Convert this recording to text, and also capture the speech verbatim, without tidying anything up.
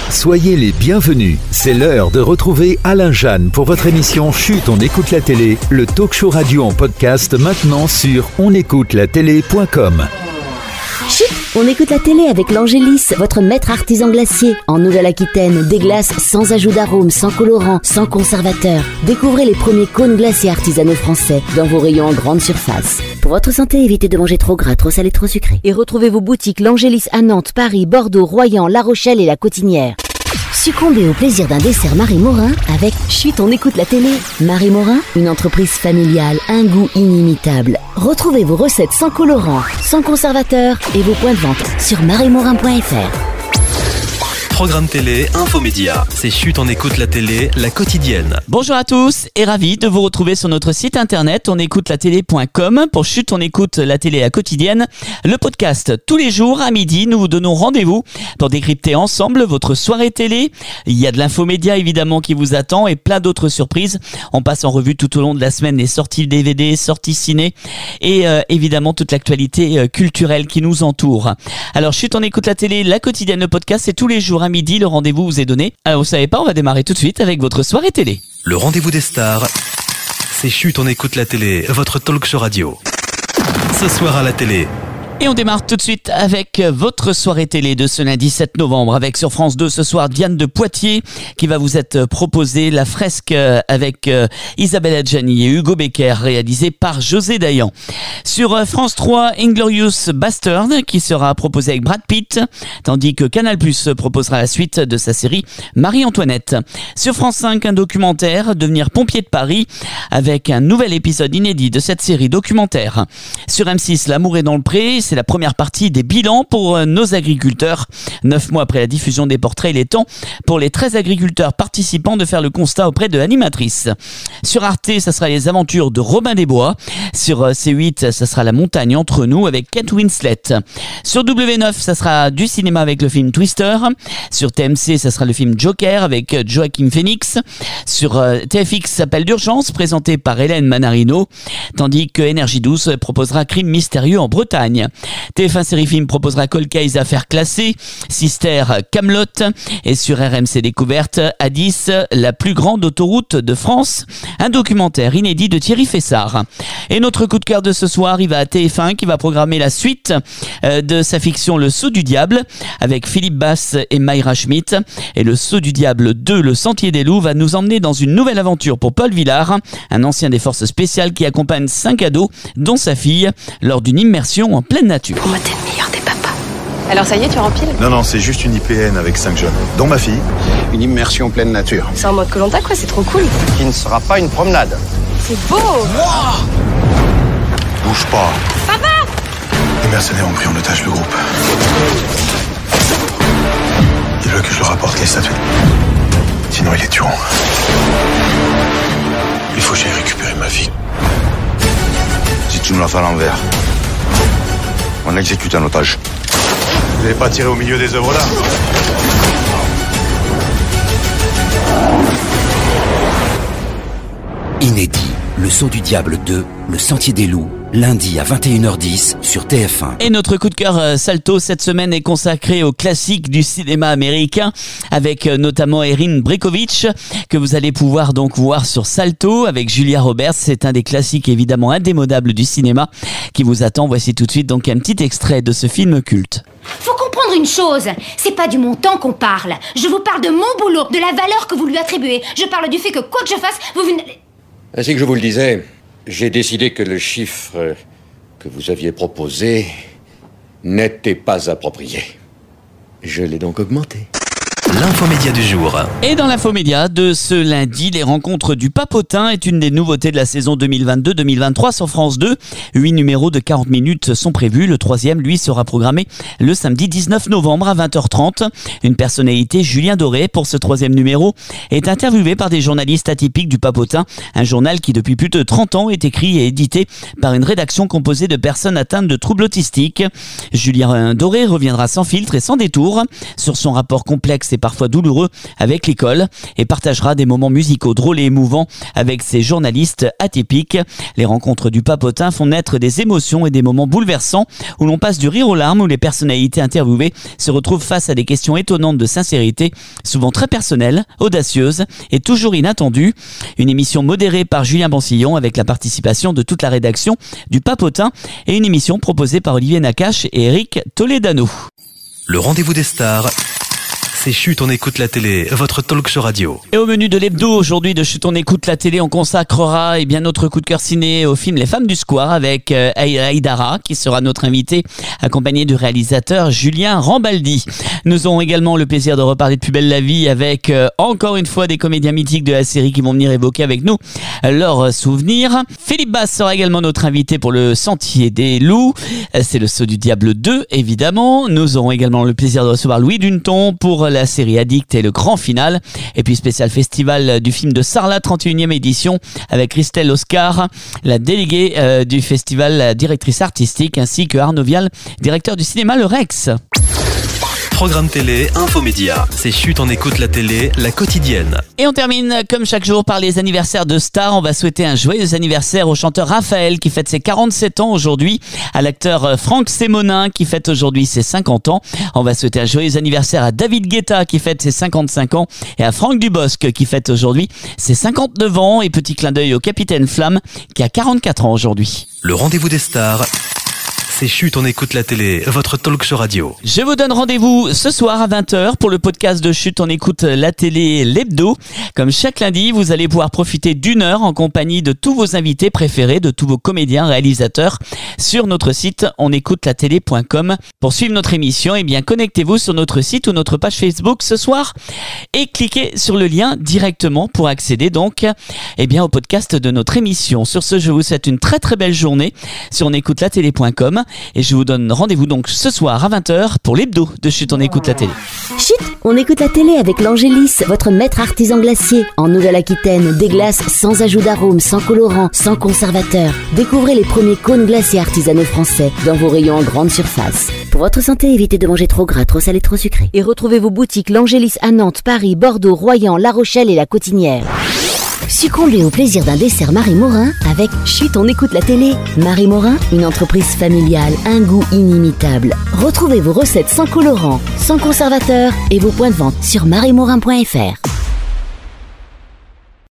Soyez les bienvenus. C'est l'heure de retrouver Alain Jeanne pour votre émission Chut, on écoute la télé, le talk show radio en podcast maintenant sur on écoute la télé point com. Chut, on écoute la télé avec l'Angélis, votre maître artisan glacier. En Nouvelle-Aquitaine, des glaces sans ajout d'arômes, sans colorant, sans conservateur. Découvrez les premiers cônes glacés artisanaux français dans vos rayons en grande surface. Pour votre santé, évitez de manger trop gras, trop salé, trop sucré. Et retrouvez vos boutiques l'Angélis à Nantes, Paris, Bordeaux, Royan, La Rochelle et La Cotinière. Succombez au plaisir d'un dessert Marie Morin avec Chut, on écoute la télé. Marie Morin, une entreprise familiale, un goût inimitable. Retrouvez vos recettes sans colorant, sans conservateur et vos points de vente sur marie morin point f r. Programme télé, infomédia. C'est Chut, on écoute la télé, la quotidienne. Bonjour à tous et ravi de vous retrouver sur notre site internet on écoute la télé point com pour Chut, on écoute la télé, la quotidienne. Le podcast, tous les jours à midi, nous vous donnons rendez-vous pour décrypter ensemble votre soirée télé. Il y a de l'infomédia évidemment qui vous attend et plein d'autres surprises. On passe en revue tout au long de la semaine les sorties D V D, sorties ciné et euh, évidemment toute l'actualité euh, culturelle qui nous entoure. Alors Chut, on écoute la télé, la quotidienne, le podcast, c'est tous les jours à midi, le rendez-vous vous est donné. Alors vous savez pas, on va démarrer tout de suite avec votre soirée télé. Le rendez-vous des stars, c'est Chut, on écoute la télé, votre talk show radio. Ce soir à la télé. Et on démarre tout de suite avec votre soirée télé de ce lundi sept novembre avec sur France deux ce soir Diane de Poitiers qui va vous être proposée la fresque avec Isabelle Adjani et Hugo Becker réalisée par José Dayan. Sur France trois, Inglourious Bastard qui sera proposé avec Brad Pitt tandis que Canal plus proposera la suite de sa série Marie-Antoinette. Sur France cinq, un documentaire Devenir pompier de Paris avec un nouvel épisode inédit de cette série documentaire. Sur M six, L'amour est dans le pré, c'est la première partie des bilans pour nos agriculteurs. Neuf mois après la diffusion des portraits, il est temps pour les treize agriculteurs participants de faire le constat auprès de l'animatrice. Sur Arte, ça sera les aventures de Robin des Bois. Sur C huit, ça sera La montagne entre nous avec Kate Winslet. Sur W neuf, ça sera du cinéma avec le film Twister. Sur T M C, ça sera le film Joker avec Joaquin Phoenix. Sur T F X, Appel d'urgence présenté par Hélène Manarino. Tandis que Énergie douze proposera Crime mystérieux en Bretagne. T F un Série Film proposera Cold Case affaires classées, Sister Camelot et sur R M C Découverte, A dix, la plus grande autoroute de France, un documentaire inédit de Thierry Fessard. Et notre coup de cœur de ce soir, il va à T F un qui va programmer la suite de sa fiction Le Sceau du Diable avec Philippe Bass et Mayra Schmidt. Et Le Sceau du Diable deux, Le Sentier des Loups va nous emmener dans une nouvelle aventure pour Paul Villard, un ancien des forces spéciales qui accompagne cinq ados, dont sa fille, lors d'une immersion en pleine nature. Moi, t'es le meilleur des papas. Alors ça y est, tu rempiles? Non, non, c'est juste une I P N avec cinq jeunes, dont ma fille. Une immersion pleine nature. C'est en mode Koh-Lanta, quoi, c'est trop cool. Qui ne sera pas une promenade. C'est beau. Wow. Bouge pas. Papa! Les mercenaires ont pris en otage le groupe. Ils veulent que je leur apporte les statues. Sinon, ils les tueront. Il faut que j'aille récupérer ma fille. Si tu nous la fais à l'envers, on exécute un otage. Vous n'avez pas tiré au milieu des œuvres là? Inédit, Le Sceau du Diable deux, Le Sentier des Loups, lundi à vingt et une heures dix sur T F un. Et notre coup de cœur euh, Salto cette semaine est consacré aux classiques du cinéma américain avec euh, notamment Erin Brockovich que vous allez pouvoir donc voir sur Salto avec Julia Roberts. C'est un des classiques évidemment indémodables du cinéma qui vous attend. Voici tout de suite donc un petit extrait de ce film culte. Faut comprendre une chose, c'est pas du montant qu'on parle. Je vous parle de mon boulot, de la valeur que vous lui attribuez. Je parle du fait que quoi que je fasse, vous venez... Ainsi que je vous le disais, j'ai décidé que le chiffre que vous aviez proposé n'était pas approprié. Je l'ai donc augmenté. L'infomédia du jour. Et dans l'infomédia de ce lundi, les rencontres du Papotin est une des nouveautés de la saison deux mille vingt-deux deux mille vingt-trois sur France deux. Huit numéros de quarante minutes sont prévus. Le troisième, lui, sera programmé le samedi dix-neuf novembre à vingt heures trente. Une personnalité, Julien Doré, pour ce troisième numéro, est interviewé par des journalistes atypiques du Papotin, un journal qui depuis plus de trente ans est écrit et édité par une rédaction composée de personnes atteintes de troubles autistiques. Julien Doré reviendra sans filtre et sans détour sur son rapport complexe et parfois douloureux avec l'école et partagera des moments musicaux drôles et émouvants avec ses journalistes atypiques. Les rencontres du Papotin font naître des émotions et des moments bouleversants où l'on passe du rire aux larmes, où les personnalités interviewées se retrouvent face à des questions étonnantes de sincérité, souvent très personnelles, audacieuses et toujours inattendues. Une émission modérée par Julien Bancillon avec la participation de toute la rédaction du Papotin et une émission proposée par Olivier Nakache et Eric Toledano. Le rendez-vous des stars, c'est Chut, on écoute la télé, votre talk show radio. Et au menu de l'hebdo aujourd'hui de Chut, on écoute la télé, on consacrera eh bien notre coup de cœur ciné au film Les Femmes du Square avec euh, Aïdara qui sera notre invité, accompagné du réalisateur Julien Rambaldi. Nous aurons également le plaisir de reparler de Plus belle la vie avec euh, encore une fois des comédiens mythiques de la série qui vont venir évoquer avec nous euh, leurs souvenirs. Philippe Basse sera également notre invité pour le Sentier des Loups. Euh, c'est le Saut du Diable deux évidemment. Nous aurons également le plaisir de recevoir Louis Duneton pour la série Addict et le grand final. Et puis spécial festival du film de Sarlat, trente et unième édition avec Christelle Oscar, la déléguée euh, du festival, la directrice artistique, ainsi que Arnaud Vial, directeur du cinéma Le Rex. Programme télé, infomédia. C'est Chut, on écoute la télé, la quotidienne. Et on termine comme chaque jour par les anniversaires de stars. On va souhaiter un joyeux anniversaire au chanteur Raphaël qui fête ses quarante-sept ans aujourd'hui, à l'acteur Franck Sémonin qui fête aujourd'hui ses cinquante ans. On va souhaiter un joyeux anniversaire à David Guetta qui fête ses cinquante-cinq ans et à Franck Dubosc qui fête aujourd'hui ses cinquante-neuf ans. Et petit clin d'œil au Capitaine Flamme qui a quarante-quatre ans aujourd'hui. Le rendez-vous des stars, c'est Chut, on écoute la télé, votre talk show radio. Je vous donne rendez-vous ce soir à vingt heures pour le podcast de Chut, on écoute la télé, l'hebdo. Comme chaque lundi, vous allez pouvoir profiter d'une heure en compagnie de tous vos invités préférés, de tous vos comédiens, réalisateurs, sur notre site on écoute la télé point com. Pour suivre notre émission, eh bien, connectez-vous sur notre site ou notre page Facebook ce soir et cliquez sur le lien directement pour accéder donc, eh bien, au podcast de notre émission. Sur ce, je vous souhaite une très très belle journée sur on écoute la télé point com. Et je vous donne rendez-vous donc ce soir à vingt heures pour l'hebdo de Chut, on écoute la télé. Chut, on écoute la télé avec l'Angélis, votre maître artisan glacier. En Nouvelle-Aquitaine, des glaces sans ajout d'arôme, sans colorant, sans conservateur. Découvrez les premiers cônes glaciers artisanaux français dans vos rayons en grande surface. Pour votre santé, évitez de manger trop gras, trop salé, trop sucré. Et retrouvez vos boutiques l'Angélis à Nantes, Paris, Bordeaux, Royan, La Rochelle et La Cotinière. Succombez au plaisir d'un dessert Marie Morin avec Chut, on écoute la télé. Marie Morin, une entreprise familiale, un goût inimitable. Retrouvez vos recettes sans colorant, sans conservateur et vos points de vente sur marie morin point f r.